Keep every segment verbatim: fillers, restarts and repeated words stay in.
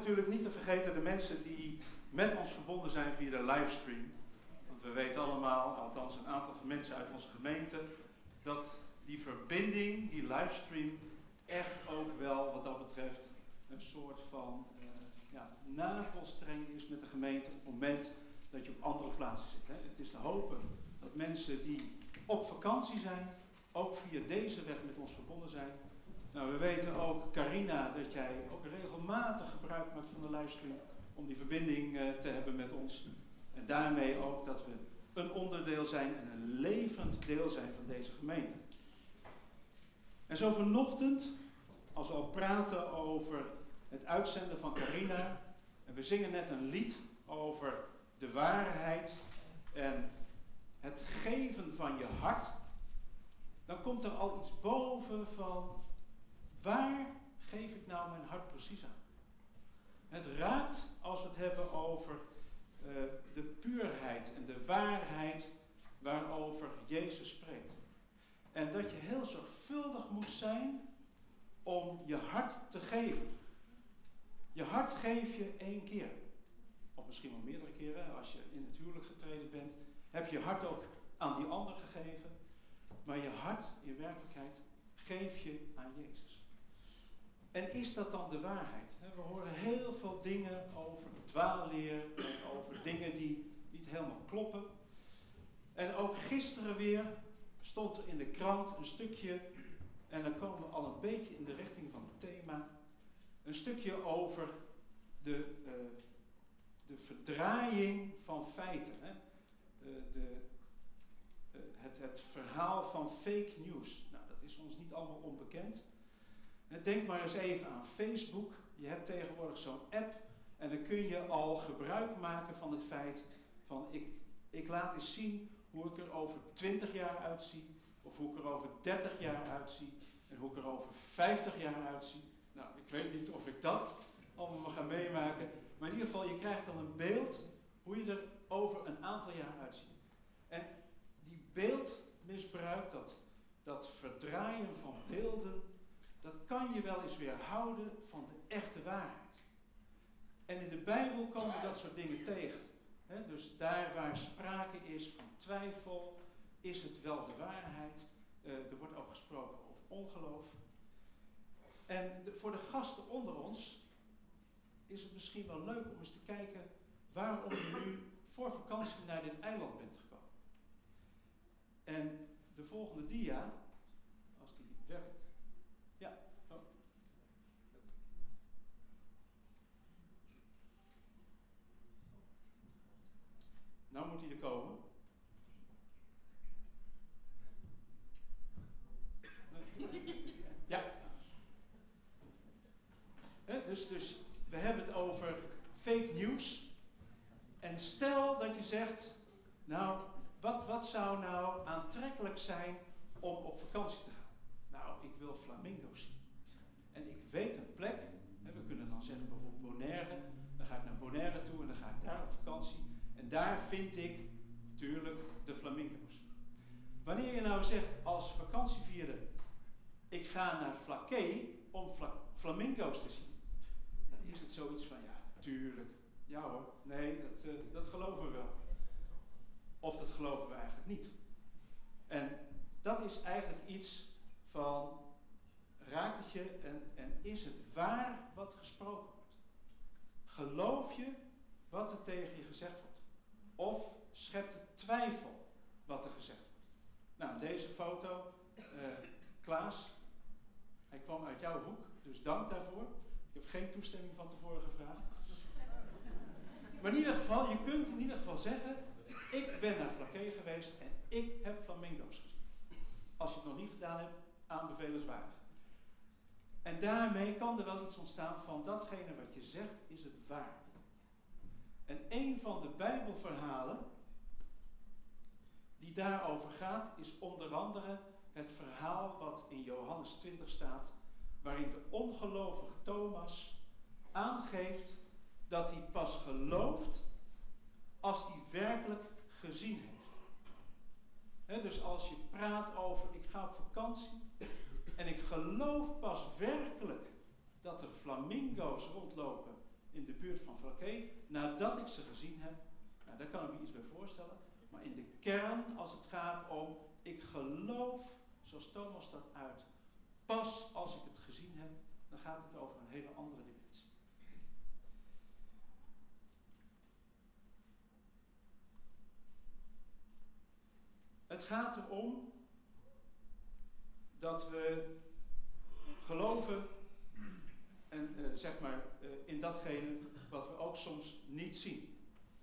natuurlijk niet te vergeten de mensen die met ons verbonden zijn via de livestream. Want we weten allemaal, althans een aantal mensen uit onze gemeente, dat die verbinding, die livestream, echt ook wel wat dat betreft een soort van uh, ja, navelstreng is met de gemeente op het moment dat je op andere plaatsen zit. Hè. Het is te hopen dat mensen die op vakantie zijn, ook via deze weg met ons verbonden zijn. Nou, we weten ook, Carina, dat jij ook regelmatig gebruik maakt van de livestream om die verbinding uh, te hebben met ons. En daarmee ook dat we een onderdeel zijn en een levend deel zijn van deze gemeente. En zo vanochtend, als we al praten over het uitzenden van Carina, en we zingen net een lied over de waarheid en het geven van je hart, dan komt er al iets boven van, waar geef ik nou mijn hart precies aan? Het raakt, als we het hebben over uh, de puurheid en de waarheid waarover Jezus spreekt. En dat je heel zorgvuldig moet zijn om je hart te geven. Je hart geef je één keer. Of misschien wel meerdere keren. Als je in het huwelijk getreden bent, heb je je hart ook aan die ander gegeven. Maar je hart, in werkelijkheid, geef je aan Jezus. En is dat dan de waarheid? We horen heel veel dingen over dwaalleer, over dingen die niet helemaal kloppen. En ook gisteren weer stond er in de krant een stukje, en dan komen we al een beetje in de richting van het thema, een stukje over de, uh, de verdraaiing van feiten. Hè? De, de, uh, het, het verhaal van fake news. Nou, dat is ons niet allemaal onbekend. Denk maar eens even aan Facebook. Je hebt tegenwoordig zo'n app en dan kun je al gebruik maken van het feit van ik, ik laat eens zien hoe ik er over twintig jaar uitzie, of hoe ik er over dertig jaar uitzie, en hoe ik er over vijftig jaar uitzie. Nou, ik weet niet of ik dat allemaal mag gaan meemaken, maar in ieder geval, je krijgt dan een beeld hoe je er over een aantal jaar uitziet. En die beeldmisbruik, dat, dat verdraaien van beelden, dat kan je wel eens weerhouden van de echte waarheid. En in de Bijbel komen we dat soort dingen tegen. He, dus daar waar sprake is van twijfel, is het wel de waarheid. Uh, er wordt ook gesproken over ongeloof. En de, voor de gasten onder ons is het misschien wel leuk om eens te kijken waarom je nu voor vakantie naar dit eiland bent gekomen. En de volgende dia, als die werkt. Ja. Oh. Nou moet hij er komen. Ja. He, dus, dus we hebben het over fake news. En stel dat je zegt, nou, wat, wat zou nou aantrekkelijk zijn om op vakantie te gaan? Nou, ik wil flamingo's zien. En ik weet een plek, hè, we kunnen dan zeggen bijvoorbeeld Bonaire. Dan ga ik naar Bonaire toe en dan ga ik daar op vakantie. En daar vind ik natuurlijk de flamingo's. Wanneer je nou zegt als vakantievierder, ik ga naar Flaké om fla- flamingo's te zien. Dan is het zoiets van, ja, tuurlijk. Ja hoor, nee, dat, uh, dat geloven we wel. Of dat geloven we eigenlijk niet. En dat is eigenlijk iets van, raakt het je en, en is het waar wat gesproken wordt? Geloof je wat er tegen je gezegd wordt? Of schept het twijfel wat er gezegd wordt? Nou, deze foto, uh, Klaas, hij kwam uit jouw hoek, dus dank daarvoor. Ik heb geen toestemming van tevoren gevraagd. Maar in ieder geval, je kunt in ieder geval zeggen, ik ben naar Flaké geweest en ik heb flamingo's gezien. Als je het nog niet gedaan hebt, aanbevelenswaardig. En daarmee kan er wel iets ontstaan van datgene wat je zegt, is het waar. En een van de Bijbelverhalen die daarover gaat, is onder andere het verhaal wat in Johannes twintig staat, waarin de ongelovige Thomas aangeeft dat hij pas gelooft als hij werkelijk gezien heeft. He, dus als je praat over, ik ga op vakantie en ik geloof pas werkelijk dat er flamingo's rondlopen in de buurt van Vlakke, nadat ik ze gezien heb. Nou, daar kan ik me iets bij voorstellen. Maar in de kern, als het gaat om, ik geloof, zoals Thomas dat uit, pas als ik het gezien heb, dan gaat het over een hele andere dimensie. Het gaat erom dat we geloven en uh, zeg maar uh, in datgene wat we ook soms niet zien.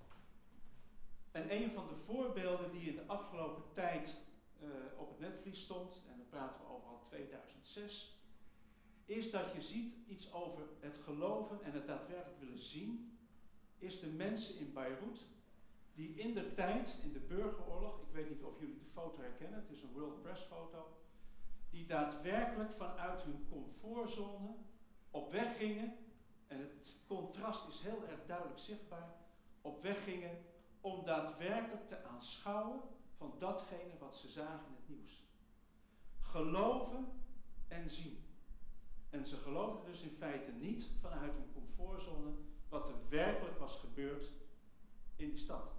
En een van de voorbeelden die in de afgelopen tijd uh, op het netvlies stond, en dan praten we over al tweeduizend zes, is dat je ziet iets over het geloven en het daadwerkelijk willen zien, is de mensen in Beirut, die in de tijd, in de burgeroorlog, ik weet niet of jullie de foto herkennen, het is een World Press foto, die daadwerkelijk vanuit hun comfortzone op weg gingen, en het contrast is heel erg duidelijk zichtbaar, op weg gingen om daadwerkelijk te aanschouwen van datgene wat ze zagen in het nieuws. Geloven en zien. En ze geloofden dus in feite niet vanuit hun comfortzone wat er werkelijk was gebeurd in die stad.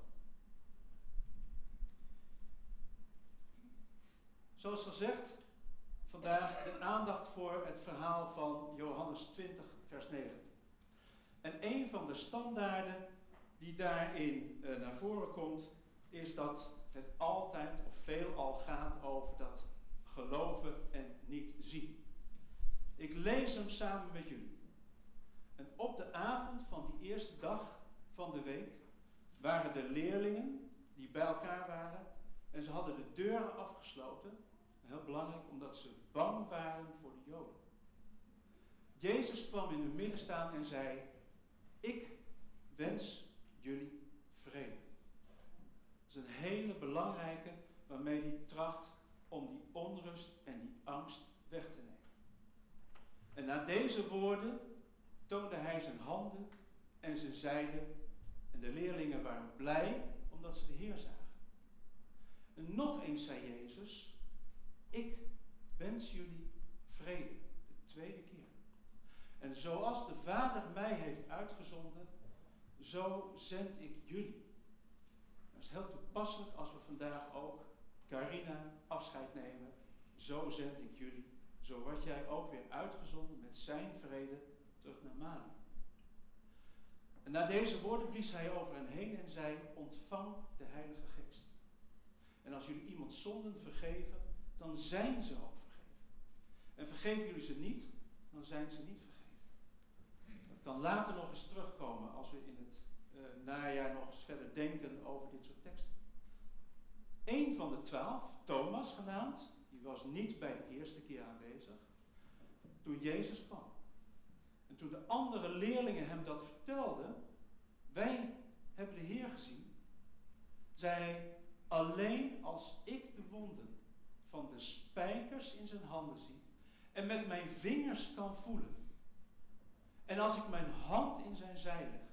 Zoals gezegd, vandaag de aandacht voor het verhaal van Johannes twintig, vers negentien. En een van de standaarden die daarin uh, naar voren komt, is dat het altijd of veelal gaat over dat geloven en niet zien. Ik lees hem samen met jullie. En op de avond van die eerste dag van de week waren de leerlingen die bij elkaar waren en ze hadden de deuren afgesloten. Heel belangrijk, omdat ze bang waren voor de Joden. Jezus kwam in hun midden staan en zei, ik wens jullie vrede. Dat is een hele belangrijke waarmee hij tracht om die onrust en die angst weg te nemen. En na deze woorden toonde hij zijn handen en zijn zijde. En de leerlingen waren blij omdat ze de Heer zagen. En nog eens zei Jezus, ik wens jullie vrede. De tweede keer. En zoals de Vader mij heeft uitgezonden, zo zend ik jullie. Dat is heel toepasselijk als we vandaag ook Carina afscheid nemen. Zo zend ik jullie. Zo word jij ook weer uitgezonden met zijn vrede terug naar Mali. En na deze woorden blies hij over hen heen en zei, ontvang de Heilige Geest. En als jullie iemand zonden vergeven, dan zijn ze ook vergeven. En vergeven jullie ze niet, dan zijn ze niet vergeven. Dat kan later nog eens terugkomen als we in het uh, najaar nog eens verder denken over dit soort teksten. Eén van de twaalf, Thomas genaamd, die was niet bij de eerste keer aanwezig, toen Jezus kwam. En toen de andere leerlingen hem dat vertelden, wij hebben de Heer gezien, zei hij, alleen als ik de wonden van de spijkers in zijn handen zie en met mijn vingers kan voelen en als ik mijn hand in zijn zij leg,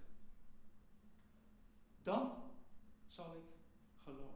dan zal ik geloven.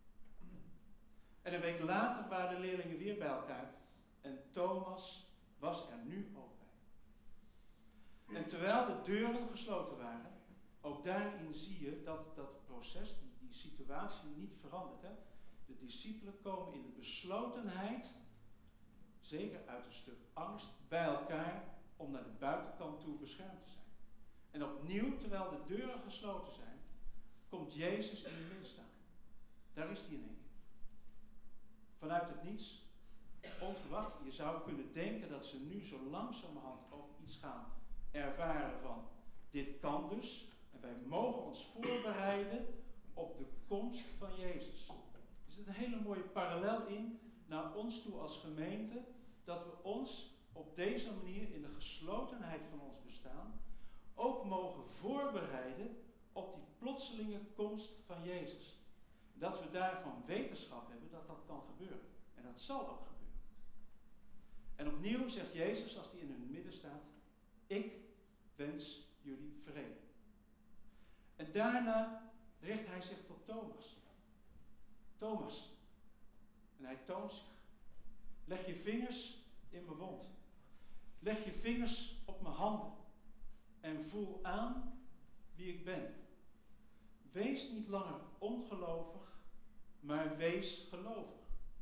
En een week later waren de leerlingen weer bij elkaar en Thomas was er nu ook bij. En terwijl de deuren gesloten waren, ook daarin zie je dat dat proces, die, die situatie niet verandert. Hè? De discipelen komen in de beslotenheid, zeker uit een stuk angst, bij elkaar om naar de buitenkant toe beschermd te zijn. En opnieuw, terwijl de deuren gesloten zijn, komt Jezus in de midden staan. Daar is hij in één keer. Vanuit het niets, onverwacht. Je zou kunnen denken dat ze nu zo langzamerhand ook iets gaan ervaren van, dit kan dus. En wij mogen ons voorbereiden op de komst van Jezus. Er zit een hele mooie parallel in naar ons toe als gemeente, dat we ons op deze manier in de geslotenheid van ons bestaan ook mogen voorbereiden op die plotselinge komst van Jezus. Dat we daarvan wetenschap hebben dat dat kan gebeuren. En dat zal ook gebeuren. En opnieuw zegt Jezus, als hij in hun midden staat, ik wens jullie vrede. En daarna richt hij zich tot Thomas. Thomas. En hij toont zich. Leg je vingers in mijn wond. Leg je vingers op mijn handen. en voel aan wie ik ben. Wees niet langer ongelovig, maar wees gelovig.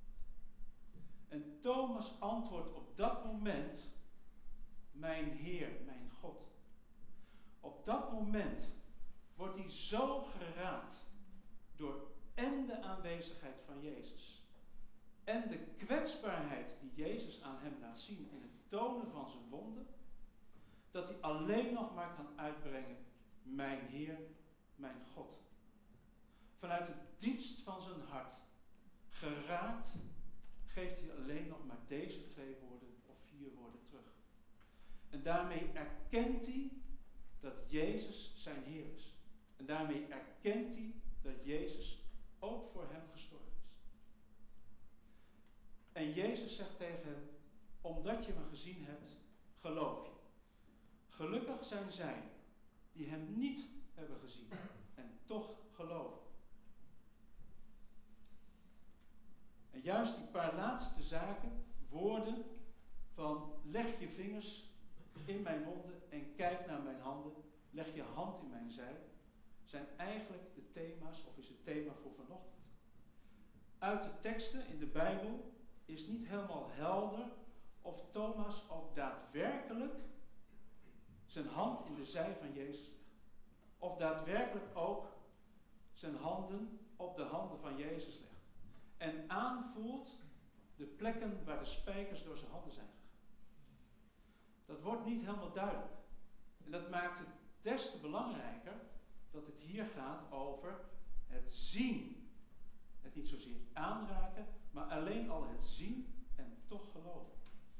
En Thomas antwoordt op dat moment, mijn Heer, mijn God. Op dat moment wordt hij zo geraakt door en de aanwezigheid van Jezus en de kwetsbaarheid die Jezus aan hem laat zien in het tonen van zijn wonden, dat hij alleen nog maar kan uitbrengen, mijn Heer, mijn God. Vanuit het diepst van zijn hart, geraakt, geeft hij alleen nog maar deze twee woorden of vier woorden terug. En daarmee erkent hij dat Jezus zijn Heer is. En daarmee erkent hij dat Jezus ook voor hem gestorven is. En Jezus zegt tegen hem, omdat je me gezien hebt, geloof je. Gelukkig zijn zij die hem niet hebben gezien en toch geloven. En juist die paar laatste zaken, woorden van leg je vingers in mijn wonden en kijk naar mijn handen, leg je hand in mijn zij, zijn eigenlijk de thema's, of is het thema voor vanochtend. Uit de teksten in de Bijbel is niet helemaal helder of Thomas ook daadwerkelijk zijn hand in de zij van Jezus legt. Of daadwerkelijk ook zijn handen op de handen van Jezus legt. En aanvoelt de plekken waar de spijkers door zijn handen zijn gegaan. Dat wordt niet helemaal duidelijk. En dat maakt het des te belangrijker dat het hier gaat over het zien. Het niet zozeer aanraken, maar alleen al het zien en toch geloven.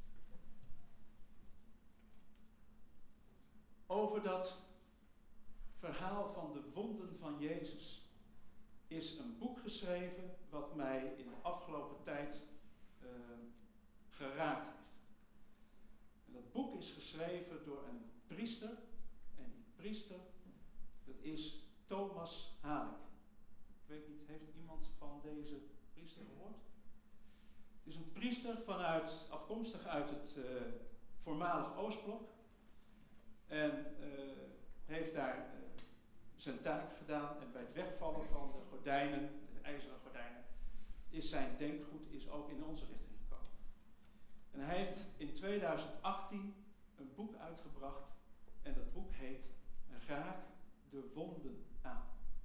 Over dat verhaal van de wonden van Jezus is een boek geschreven wat mij in de afgelopen tijd uh, geraakt heeft. En dat boek is geschreven door een priester. En die priester, dat is Thomas Halik. Ik weet niet, heeft iemand van deze priester gehoord? Het is een priester vanuit, afkomstig uit het uh, voormalig Oostblok. En uh, heeft daar uh, zijn taak gedaan. En bij het wegvallen van de gordijnen, de ijzeren gordijnen, is zijn denkgoed is ook in onze richting gekomen. En hij heeft in tweeduizend achttien een boek uitgebracht. En dat boek heet Raak de wonden aan.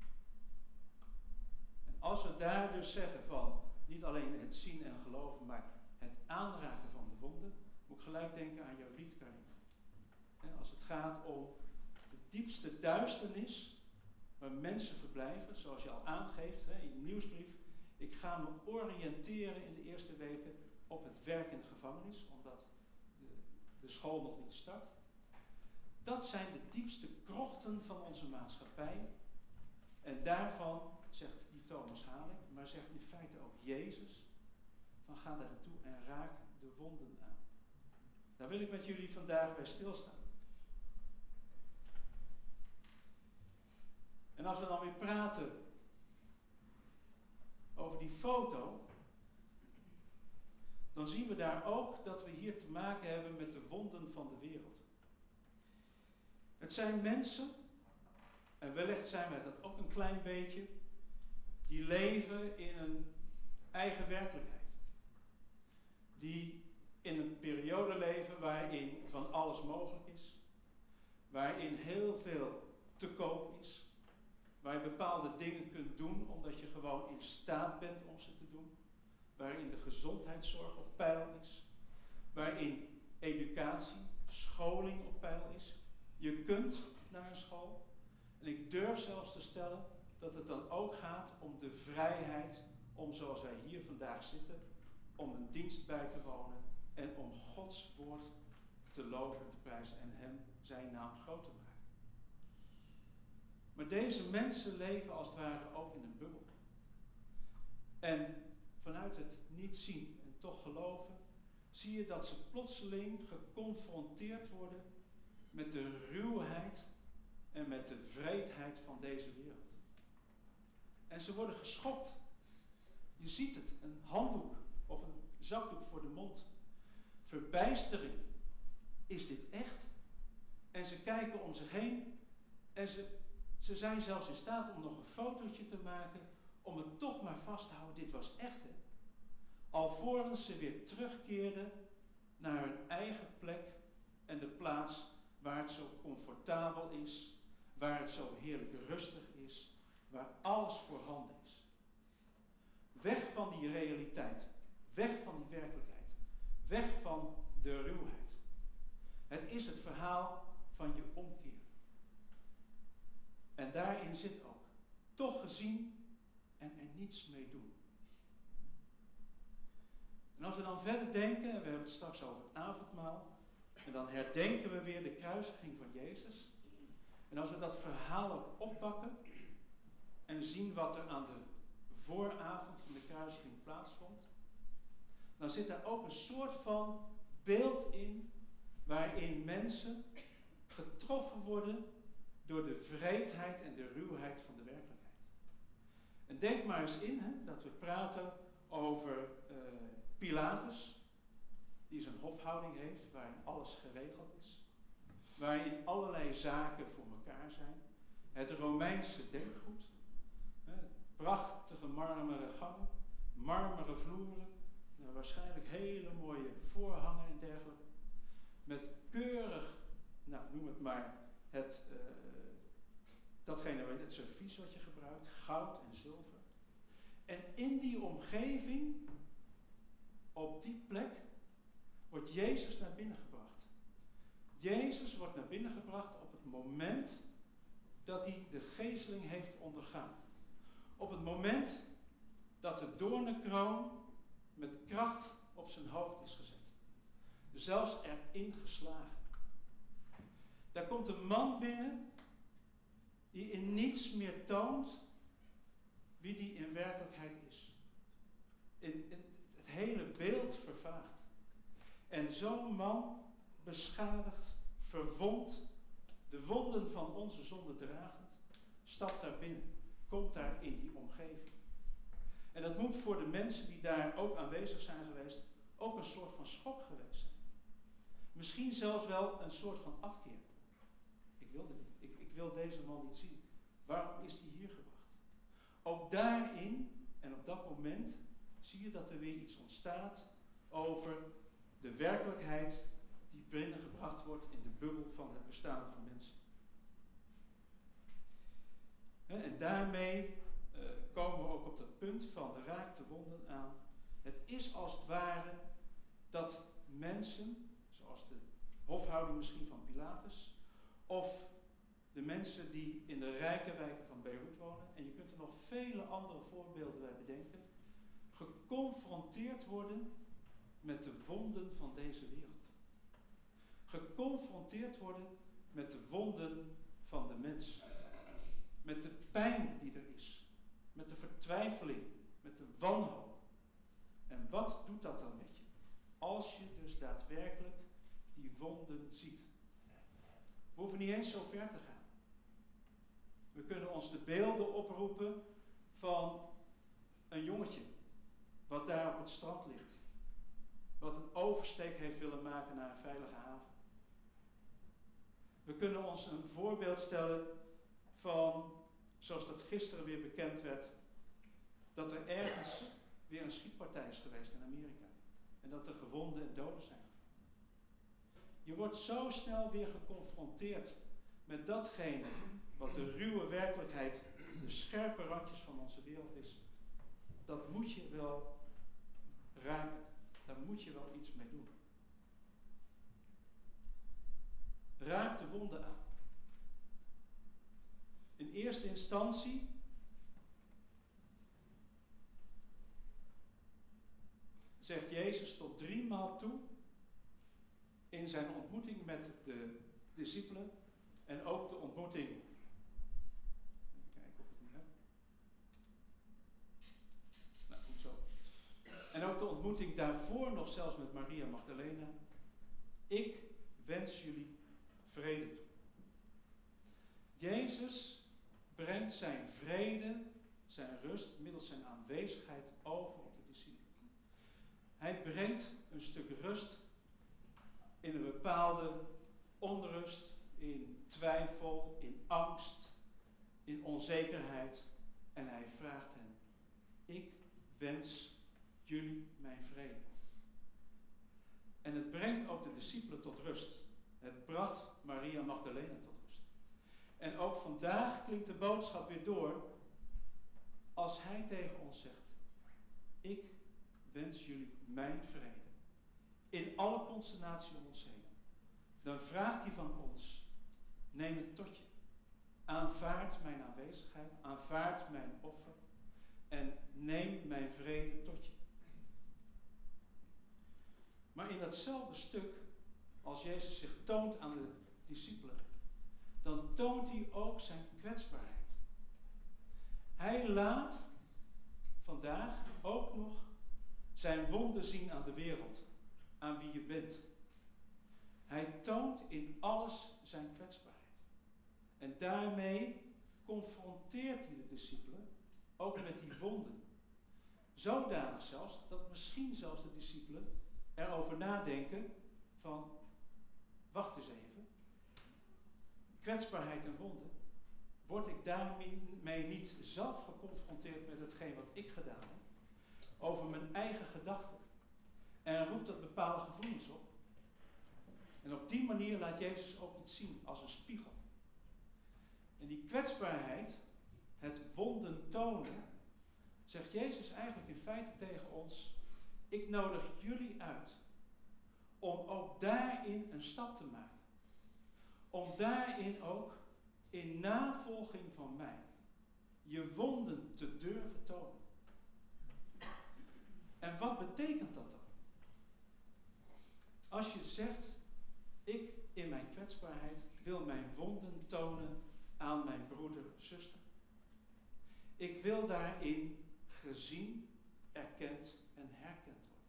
En als we daar dus zeggen van niet alleen het zien en geloven, maar het aanraken van de wonden, moet ik gelijk denken aan jouw lied, Karin. En als het gaat om de diepste duisternis waar mensen verblijven, zoals je al aangeeft hè, in je nieuwsbrief. Ik ga me oriënteren in de eerste weken op het werk in de gevangenis, omdat de, de school nog niet start. Dat zijn de diepste krochten van onze maatschappij. En daarvan, zegt die Thomas Halik, maar zegt in feite ook Jezus, van ga daar naartoe en raak de wonden aan. Daar wil ik met jullie vandaag bij stilstaan. En als we dan weer praten over die foto, dan zien we daar ook dat we hier te maken hebben met de wonden van de wereld. Het zijn mensen, en wellicht zijn wij dat ook een klein beetje, die leven in een eigen werkelijkheid. Die in een periode leven waarin van alles mogelijk is. Waarin heel veel te koop is. Waar je bepaalde dingen kunt doen omdat je gewoon in staat bent om ze te doen. Waarin de gezondheidszorg op peil is. Waarin educatie, scholing op peil is. Je kunt naar een school. En ik durf zelfs te stellen dat het dan ook gaat om de vrijheid om zoals wij hier vandaag zitten, om een dienst bij te wonen en om Gods woord te loven en te prijzen en hem zijn naam groot te maken. Maar deze mensen leven als het ware ook in een bubbel. En vanuit het niet zien en toch geloven, zie je dat ze plotseling geconfronteerd worden met de ruwheid en met de wreedheid van deze wereld. En ze worden geschokt. Je ziet het, een handdoek of een zakdoek voor de mond. Verbijstering. Is dit echt? En ze kijken om zich heen. En ze, ze zijn zelfs in staat om nog een fotootje te maken. Om het toch maar vast te houden. Dit was echt, hè. Alvorens ze weer terugkeerden naar hun eigen plek. En de plaats waar het zo comfortabel is. Waar het zo heerlijk rustig is. Waar alles voorhanden is. Weg van die realiteit. Weg van die werkelijkheid. Weg van de ruwheid. Het is het verhaal van je omkeer. En daarin zit ook toch gezien en er niets mee doen. En als we dan verder denken, en we hebben het straks over het avondmaal, en dan herdenken we weer de kruisiging van Jezus. En als we dat verhaal ook oppakken en zien wat er aan de vooravond van de kruisiging plaatsvond, dan zit daar ook een soort van beeld in waarin mensen getroffen worden door de wreedheid en de ruwheid van de werkelijkheid. En denk maar eens in, hè, dat we praten over uh, Pilatus, die zijn hofhouding heeft, waarin alles geregeld is, waarin allerlei zaken voor elkaar zijn. Het Romeinse denkgoed, hè, prachtige marmeren gangen, marmeren vloeren, nou, waarschijnlijk hele mooie voorhangen en dergelijke, met keurig, nou noem het maar, het, uh, datgene, het servies wat je gebruikt, goud en zilver. En in die omgeving, op die plek, wordt Jezus naar binnen gebracht. Jezus wordt naar binnen gebracht op het moment dat hij de gezeling heeft ondergaan. Op het moment dat de doornenkroon met kracht op zijn hoofd is gezet. Zelfs erin geslagen. Daar komt een man binnen die in niets meer toont wie die in werkelijkheid is. In, in, het hele beeld vervaagt. En zo'n man, beschadigd, verwond, de wonden van onze zonde dragend, stapt daar binnen, komt daar in die omgeving. En dat moet voor de mensen die daar ook aanwezig zijn geweest, ook een soort van schok geweest zijn. Misschien zelfs wel een soort van afkeer. Ik wil dit niet. Ik, ik wil deze man niet zien. Waarom is hij hier gebracht? Ook daarin en op dat moment zie je dat er weer iets ontstaat over de werkelijkheid die binnengebracht wordt in de bubbel van het bestaan van mensen. En daarmee uh, komen we ook op dat punt van de raak de wonden aan. Het is als het ware dat mensen, zoals de hofhouding misschien van Pilatus, of de mensen die in de rijke wijken van Beirut wonen, en je kunt er nog vele andere voorbeelden bij bedenken, geconfronteerd worden met de wonden van deze wereld. Geconfronteerd worden met de wonden van de mens. Met de pijn die er is. Met de vertwijfeling. Met de wanhoop. En wat doet dat dan met je? Als je dus daadwerkelijk die wonden ziet. We hoeven niet eens zo ver te gaan. We kunnen ons de beelden oproepen van een jongetje wat daar op het strand ligt. Wat een oversteek heeft willen maken naar een veilige haven. We kunnen ons een voorbeeld stellen van, zoals dat gisteren weer bekend werd, dat er ergens weer een schietpartij is geweest in Amerika. En dat er gewonden en doden zijn gevallen. Je wordt zo snel weer geconfronteerd met datgene wat de ruwe werkelijkheid, de scherpe randjes van onze wereld is. Dat moet je wel raken. Daar moet je wel iets mee doen. Raak de wonden aan. In eerste instantie zegt Jezus tot drie maal toe in zijn ontmoeting met de discipelen en ook de ontmoeting, even kijken of ik het nu heb. Nou, goed zo. En ook de ontmoeting daarvoor nog zelfs met Maria Magdalena. Ik wens jullie vrede toe. Jezus brengt zijn vrede, zijn rust, middels zijn aanwezigheid over op de discipelen. Hij brengt een stuk rust in een bepaalde onrust, in in twijfel, in angst, in onzekerheid. En hij vraagt hen, ik wens jullie mijn vrede. En het brengt ook de discipelen tot rust. Het bracht Maria Magdalena tot rust. En ook vandaag klinkt de boodschap weer door als hij tegen ons zegt, ik wens jullie mijn vrede. In alle consternatie om ons heen. Dan vraagt hij van ons, neem het tot je. Aanvaard mijn aanwezigheid, aanvaard mijn offer en neem mijn vrede tot je. Maar in datzelfde stuk, als Jezus zich toont aan de discipelen, dan toont hij ook zijn kwetsbaarheid. Hij laat vandaag ook nog zijn wonden zien aan de wereld, aan wie je bent. Hij toont in alles zijn kwetsbaarheid. En daarmee confronteert hij de discipelen ook met die wonden. Zodanig zelfs, dat misschien zelfs de discipelen erover nadenken van, wacht eens even, kwetsbaarheid en wonden, word ik daarmee niet zelf geconfronteerd met hetgeen wat ik gedaan heb, over mijn eigen gedachten, en roept dat bepaalde gevoelens op. En op die manier laat Jezus ook iets zien als een spiegel. En die kwetsbaarheid, het wonden tonen, zegt Jezus eigenlijk in feite tegen ons, ik nodig jullie uit om ook daarin een stap te maken. Om daarin ook in navolging van mij je wonden te durven tonen. En wat betekent dat dan? Als je zegt, ik in mijn kwetsbaarheid wil mijn wonden tonen aan mijn broeder, zuster. Ik wil daarin gezien, erkend en herkend worden.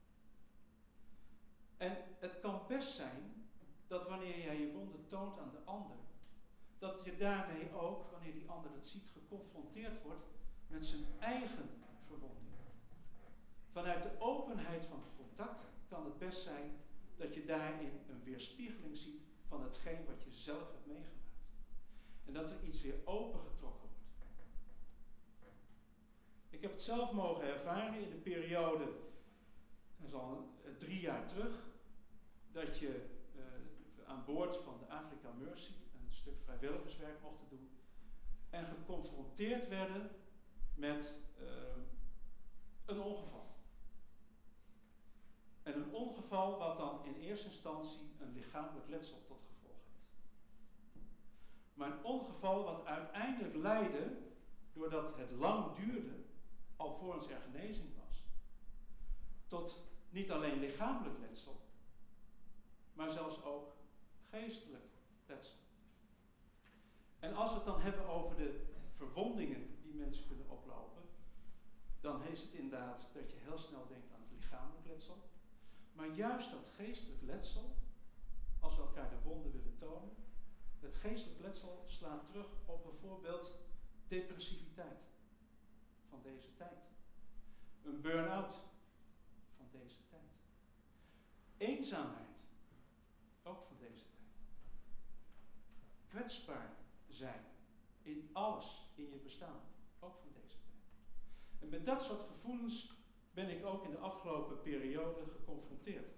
En het kan best zijn dat wanneer jij je wonden toont aan de ander, dat je daarmee ook, wanneer die ander het ziet, geconfronteerd wordt met zijn eigen verwonding. Vanuit de openheid van het contact kan het best zijn dat je daarin een weerspiegeling ziet van hetgeen wat je zelf hebt meegemaakt. En dat er iets weer opengetrokken wordt. Ik heb het zelf mogen ervaren in de periode, dat is al drie jaar terug, dat je uh, aan boord van de Africa Mercy een stuk vrijwilligerswerk mochten doen. En geconfronteerd werden met uh, een ongeval. En een ongeval wat dan in eerste instantie een lichamelijk letsel tot gevolg heeft. Maar een ongeval wat uiteindelijk leidde, doordat het lang duurde, alvorens er genezing was, tot niet alleen lichamelijk letsel, maar zelfs ook geestelijk letsel. En als we het dan hebben over de verwondingen die mensen kunnen oplopen, dan is het inderdaad dat je heel snel denkt aan het lichamelijk letsel. Maar juist dat geestelijk letsel, als we elkaar de wonden willen tonen, het geestelijk letsel slaat terug op bijvoorbeeld depressiviteit van deze tijd. Een burn-out van deze tijd. Eenzaamheid, ook van deze tijd. Kwetsbaar zijn in alles in je bestaan, ook van deze tijd. En met dat soort gevoelens ben ik ook in de afgelopen periode geconfronteerd.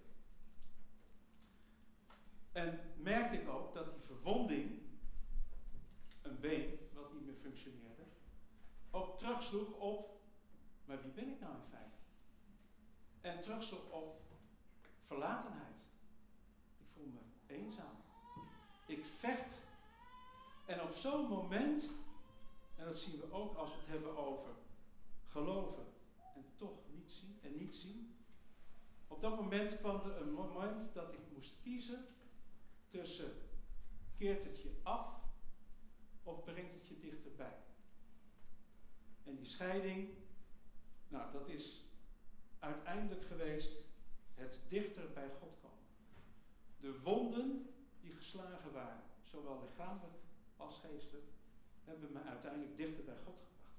En merkte ik ook dat die verwonding, een been wat niet meer functioneerde, ook terugsloeg op, maar wie ben ik nou in feite? En terugsloeg op verlatenheid. Ik voel me eenzaam. Ik vecht. En op zo'n moment, en dat zien we ook als we het hebben over geloven en toch niet zien en niet zien. Op dat moment kwam er een moment dat ik moest kiezen tussen keert het je af of brengt het je dichterbij. En die scheiding, nou dat is uiteindelijk geweest het dichter bij God komen. De wonden die geslagen waren, zowel lichamelijk als geestelijk, hebben me uiteindelijk dichter bij God gebracht.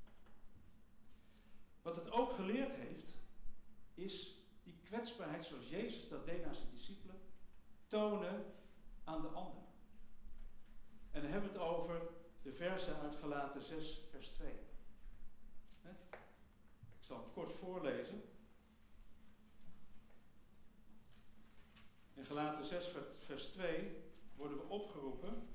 Wat het ook geleerd heeft, is die kwetsbaarheid zoals Jezus dat deed aan zijn discipelen, tonen aan de ander. En dan hebben we het over de versen uit Galaten zes, vers twee. He? Ik zal het kort voorlezen. In Galaten zes, vers twee worden we opgeroepen.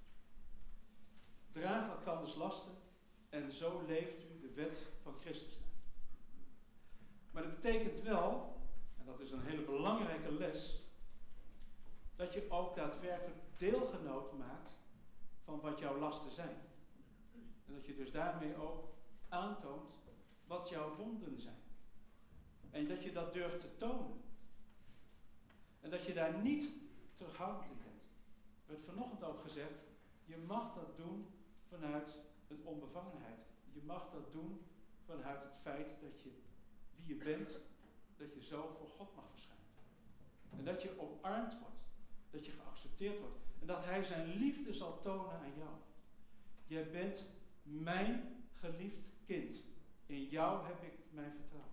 Draag elkanders lasten en zo leeft u de wet van Christus na. Maar dat betekent wel, en dat is een hele belangrijke les, dat je ook daadwerkelijk deelgenoot maakt van wat jouw lasten zijn. En dat je dus daarmee ook aantoont wat jouw wonden zijn. En dat je dat durft te tonen. En dat je daar niet terughoudend in bent. Er werd vanochtend ook gezegd, je mag dat doen vanuit een onbevangenheid. Je mag dat doen vanuit het feit dat je wie je bent, dat je zo voor God mag verschijnen. En dat je omarmd wordt. Dat je geaccepteerd wordt. En dat hij zijn liefde zal tonen aan jou. Jij bent mijn geliefd kind. In jou heb ik mijn vertrouwen.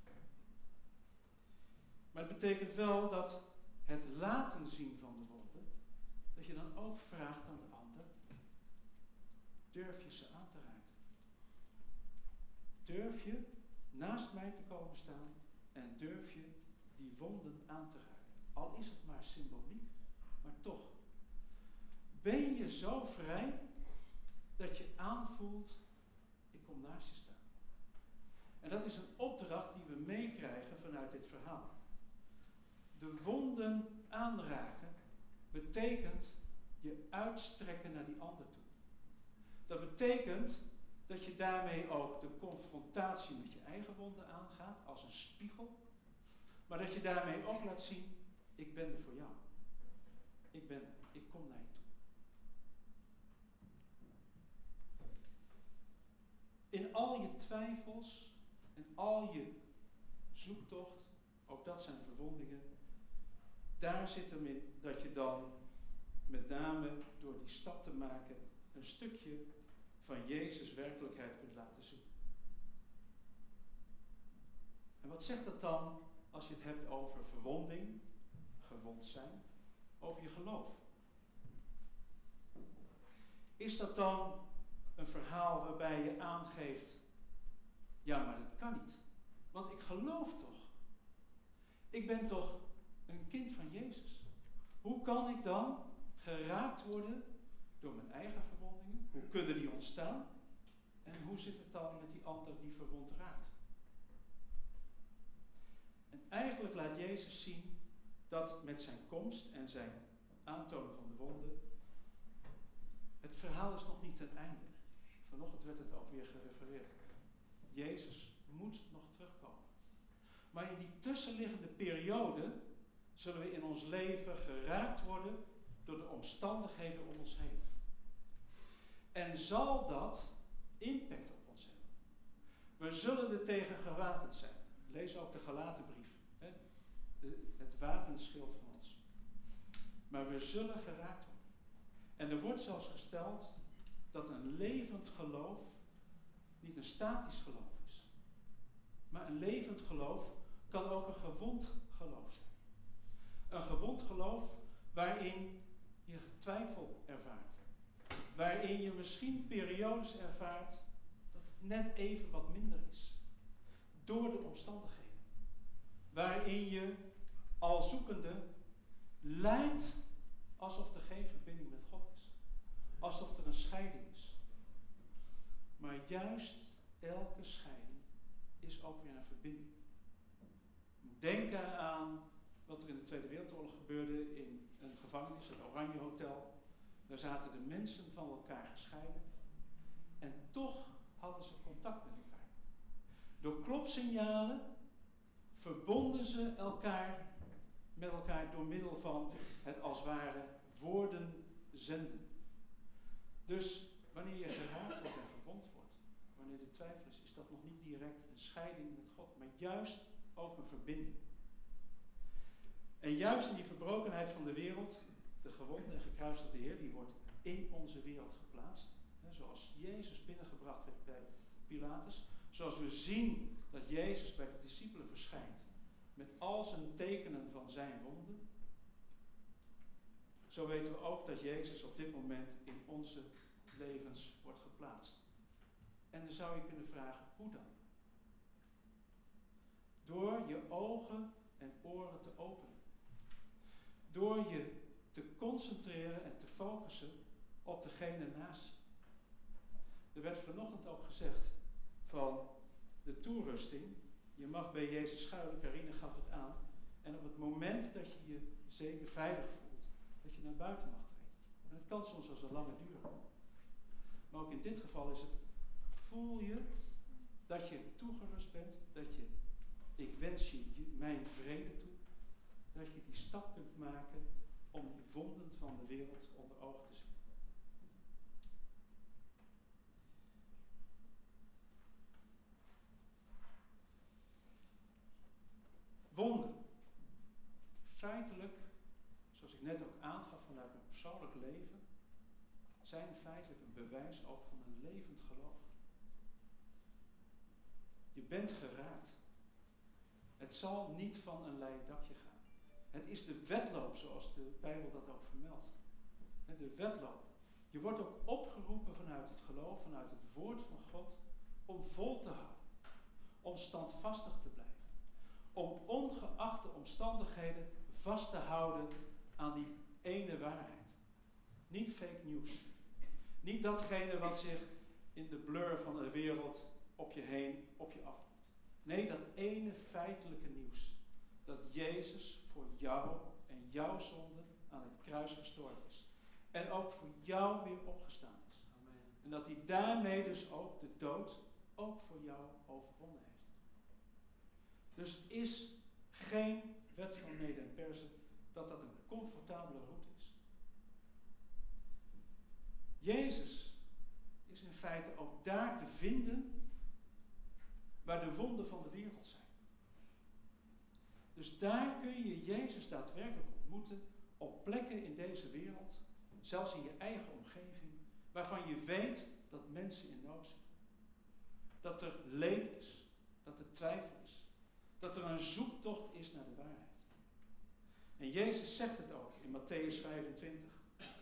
Maar het betekent wel dat het laten zien van de wonden, dat je dan ook vraagt aan de ander, durf je ze aan te raken? Durf je naast mij te komen staan en durf je die wonden aan te raken? Al is het maar symboliek, maar toch. Ben je zo vrij dat je aanvoelt, ik kom naast je staan. En dat is een opdracht die we meekrijgen vanuit dit verhaal. De wonden aanraken betekent je uitstrekken naar die ander toe. Dat betekent dat je daarmee ook de confrontatie met je eigen wonden aangaat als een spiegel. Maar dat je daarmee ook laat zien, ik ben er voor jou. Ik ben er, ik kom naar je toe. In al je twijfels en al je zoektocht, ook dat zijn verwondingen, daar zit hem in dat je dan met name door die stap te maken een stukje van Jezus' werkelijkheid kunt laten zien. En wat zegt dat dan als je het hebt over verwonding, gewond zijn, over je geloof? Is dat dan een verhaal waarbij je aangeeft, ja, maar dat kan niet, want ik geloof toch? Ik ben toch een kind van Jezus? Hoe kan ik dan geraakt worden door mijn eigen verwondingen? Hoe kunnen die ontstaan? En hoe zit het dan met die ander die verwond raakt? En eigenlijk laat Jezus zien dat met zijn komst en zijn aantonen van de wonden, het verhaal is nog niet ten einde. Vanochtend werd het ook weer gerefereerd. Jezus moet nog terugkomen. Maar in die tussenliggende periode zullen we in ons leven geraakt worden door de omstandigheden om ons heen. En zal dat impact op ons hebben? We zullen er tegen gewapend zijn. Lees ook de Galatenbrief. Hè? De, het wapenschild van ons. Maar we zullen geraakt worden. En er wordt zelfs gesteld dat een levend geloof niet een statisch geloof is. Maar een levend geloof kan ook een gewond geloof zijn. Een gewond geloof waarin je twijfel ervaart. Waarin je misschien periodes ervaart dat het net even wat minder is. Door de omstandigheden. Waarin je al zoekende lijdt alsof er geen verbinding met God is. Alsof er een scheiding is. Maar juist elke scheiding is ook weer een verbinding. Denk aan wat er in de Tweede Wereldoorlog gebeurde in een gevangenis, het Oranje Hotel. Daar zaten de mensen van elkaar gescheiden. En toch hadden ze contact met elkaar. Door klopsignalen verbonden ze elkaar met elkaar door middel van het als ware woorden zenden. Dus wanneer je geraakt wordt en verwond wordt, wanneer er twijfel is, is dat nog niet direct een scheiding met God, maar juist ook een verbinding. En juist in die verbrokenheid van de wereld, de gewonde en gekruisigde Heer, die wordt in onze wereld geplaatst. Hè, zoals Jezus binnengebracht werd bij Pilatus. Zoals we zien dat Jezus bij de discipelen verschijnt. Met al zijn tekenen van zijn wonden. zo weten we ook dat Jezus op dit moment in onze levens wordt geplaatst. En dan zou je kunnen vragen, hoe dan? Door je ogen en oren te openen. Door je te concentreren en te focussen op degene naast je. Er werd vanochtend ook gezegd van de toerusting. Je mag bij Jezus schuilen, Carine gaf het aan. En op het moment dat je je zeker veilig voelt, dat je naar buiten mag treden. En het kan soms wel zo langer duren. Maar ook in dit geval is het, voel je dat je toegerust bent, dat je, ik wens je mijn vrede toe, dat je die stap kunt maken om die wonden van de wereld onder ogen te zien. Wonden. Feitelijk, zoals ik net ook aangaf vanuit mijn persoonlijk leven, zijn feitelijk een bewijs ook van een levend geloof. Je bent geraakt. Het zal niet van een leien dakje gaan. Het is de wedloop zoals de Bijbel dat ook vermeldt. De wedloop. Je wordt ook opgeroepen vanuit het geloof, vanuit het woord van God, om vol te houden. Om standvastig te blijven. Om ongeacht de omstandigheden vast te houden aan die ene waarheid. Niet fake news. Niet datgene wat zich in de blur van de wereld op je heen, op je afkomt. Nee, dat ene feitelijke nieuws. Dat Jezus voor jou en jouw zonde aan het kruis gestorven is. En ook voor jou weer opgestaan is. Amen. En dat hij daarmee dus ook de dood ook voor jou overwonnen heeft. Dus het is geen wet van Mede en Persen dat dat een comfortabele route is. Jezus is in feite ook daar te vinden waar de wonden van de wereld zijn. Dus daar kun je Jezus daadwerkelijk ontmoeten op plekken in deze wereld, zelfs in je eigen omgeving, waarvan je weet dat mensen in nood zitten. Dat er leed is, dat er twijfel is, dat er een zoektocht is naar de waarheid. En Jezus zegt het ook in Matthäus vijfentwintig.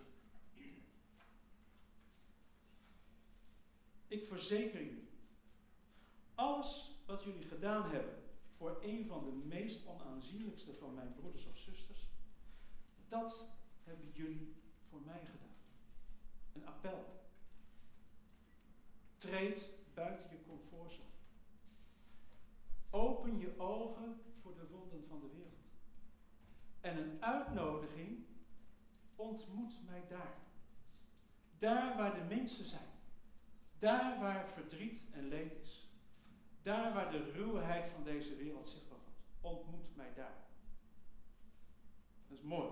Ik verzeker jullie, alles wat jullie gedaan hebben voor een van de meest onaanzienlijkste van mijn broeders of zusters, dat hebben jullie voor mij gedaan. Een appel. Treed buiten je comfortzone. Open je ogen voor de wonden van de wereld. En een uitnodiging, ontmoet mij daar. Daar waar de mensen zijn. Daar waar verdriet en leed is. Daar waar de ruwheid van deze wereld zichtbaar wordt. Ontmoet mij daar. Dat is mooi.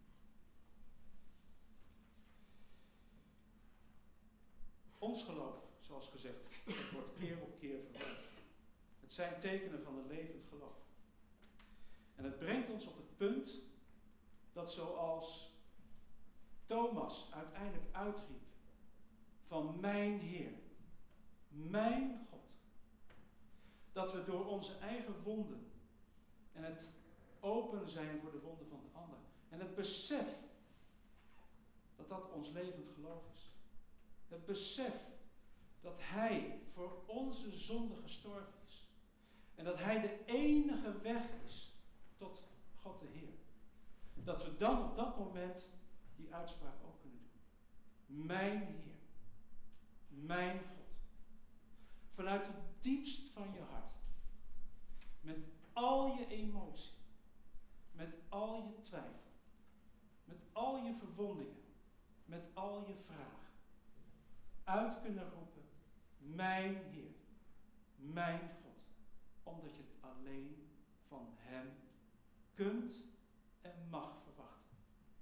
Ons geloof, zoals gezegd, het wordt keer op keer verwoord. Het zijn tekenen van een levend geloof. En het brengt ons op het punt dat zoals Thomas uiteindelijk uitriep van mijn Heer, mijn God, dat we door onze eigen wonden en het open zijn voor de wonden van de ander en het besef dat dat ons levend geloof is. Het besef dat Hij voor onze zonde gestorven is. En dat Hij de enige weg is tot God de Heer. Dat we dan op dat moment die uitspraak ook kunnen doen. Mijn Heer. Mijn God. Vanuit het diepst van je hart. Met al je emotie. Met al je twijfel. Met al je verwondingen. Met al je vragen. Uit kunnen roepen. Mijn Heer. Mijn God. Omdat je het alleen van Hem kunt en mag verwachten.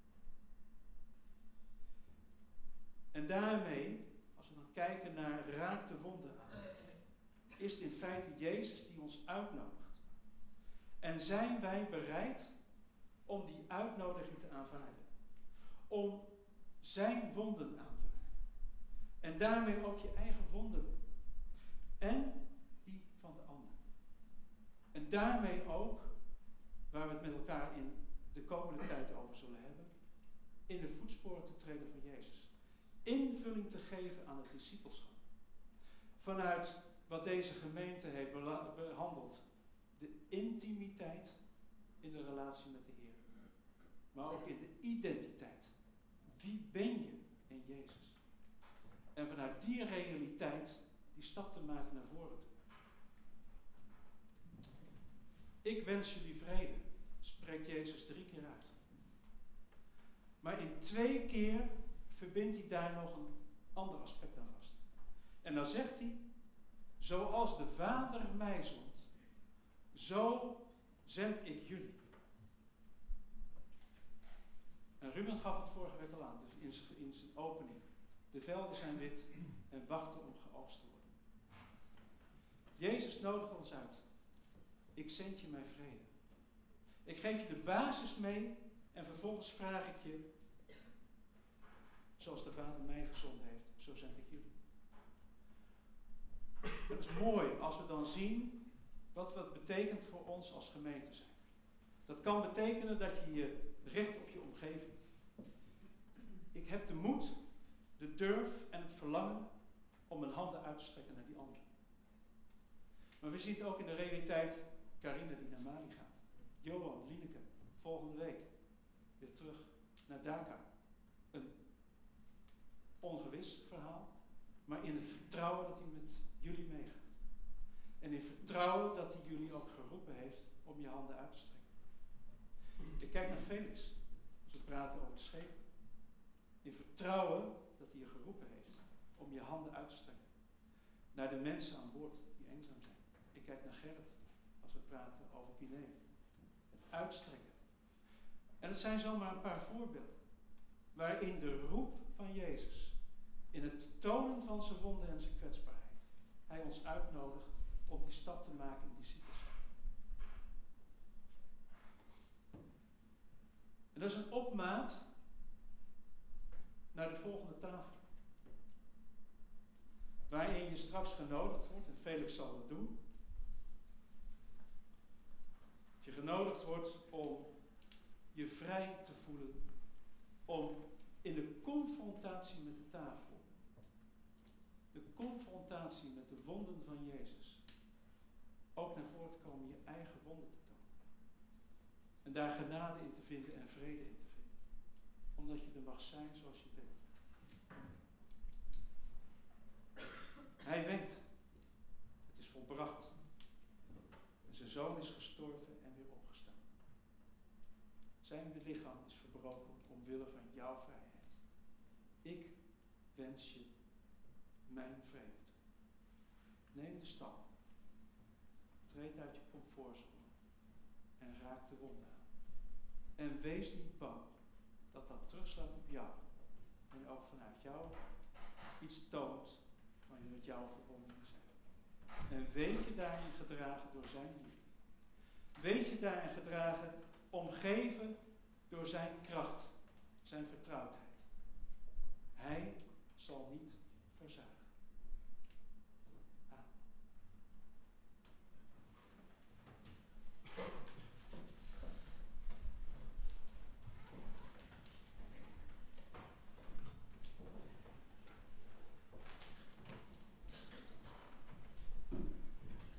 En daarmee, als we dan kijken naar raak de wonden aan, is het in feite Jezus die ons uitnodigt. En zijn wij bereid om die uitnodiging te aanvaarden? Om zijn wonden aan te raken. En daarmee ook je eigen wonden. En die van de ander. En daarmee ook, waar we het met elkaar in de komende tijd over zullen hebben, in de voetsporen te treden van Jezus. Invulling te geven aan het discipelschap. Vanuit wat deze gemeente heeft behandeld. De intimiteit in de relatie met de Heer. Maar ook in de identiteit. Wie ben je in Jezus? En vanuit die realiteit die stap te maken naar voren toe. Ik wens jullie vrede, spreekt Jezus drie keer uit. Maar in twee keer verbindt hij daar nog een ander aspect aan vast. En dan zegt hij, zoals de Vader mij zond, zo zend ik jullie. En Ruben gaf het vorige week al aan, in zijn, in zijn opening. De velden zijn wit en wachten om geoogst te worden. Jezus nodigt ons uit. Ik zend je mijn vrede. Ik geef je de basis mee en vervolgens vraag ik je, zoals de Vader mij gezonden heeft, zo zend ik jullie. Het is mooi als we dan zien wat dat betekent voor ons als gemeente zijn. Dat kan betekenen dat je je richt op je omgeving. Ik heb de moed, de durf en het verlangen om mijn handen uit te strekken naar die anderen. Maar we zien het ook in de realiteit, Carine die naar Mali gaat. Johan, Lieneke, volgende week weer terug naar Dhaka. Een ongewis verhaal, maar in het vertrouwen dat hij met jullie meegaat. En in vertrouwen dat hij jullie ook geroepen heeft om je handen uit te strekken. Ik kijk naar Felix, als we praten over de schepen. In vertrouwen dat hij je geroepen heeft om je handen uit te strekken. Naar de mensen aan boord die eenzaam zijn. Ik kijk naar Gerrit, als we praten over Guinea. Het uitstrekken. En het zijn zomaar een paar voorbeelden. Waarin de roep van Jezus, in het tonen van zijn wonden en zijn kwetsbaarheid, hij ons uitnodigt om die stap te maken in discipelschap. En dat is een opmaat naar de volgende tafel. Waarin je straks genodigd wordt, en Felix zal dat doen. Dat je genodigd wordt om je vrij te voelen, om in de confrontatie met de tafel, de confrontatie met de wonden van Jezus, ook naar voren te komen, je eigen wonden te tonen. En daar genade in te vinden en vrede in te vinden. Omdat je er mag zijn zoals je bent. Hij weet, het is volbracht. En zijn zoon is gestorven en weer opgestaan. Zijn lichaam is verbroken omwille van jouw vrijheid. Ik wens je mijn vrede toe. Neem de stap. Treed uit je comfortzone. En raak de wond aan. En wees niet bang dat dat terugslaat op jou. En ook vanuit jou iets toont van wat jouw verwondingen zijn. En weet je daarin gedragen door zijn liefde. Weet je daarin gedragen, omgeven door zijn kracht, zijn vertrouwdheid. Hij zal niet verzagen.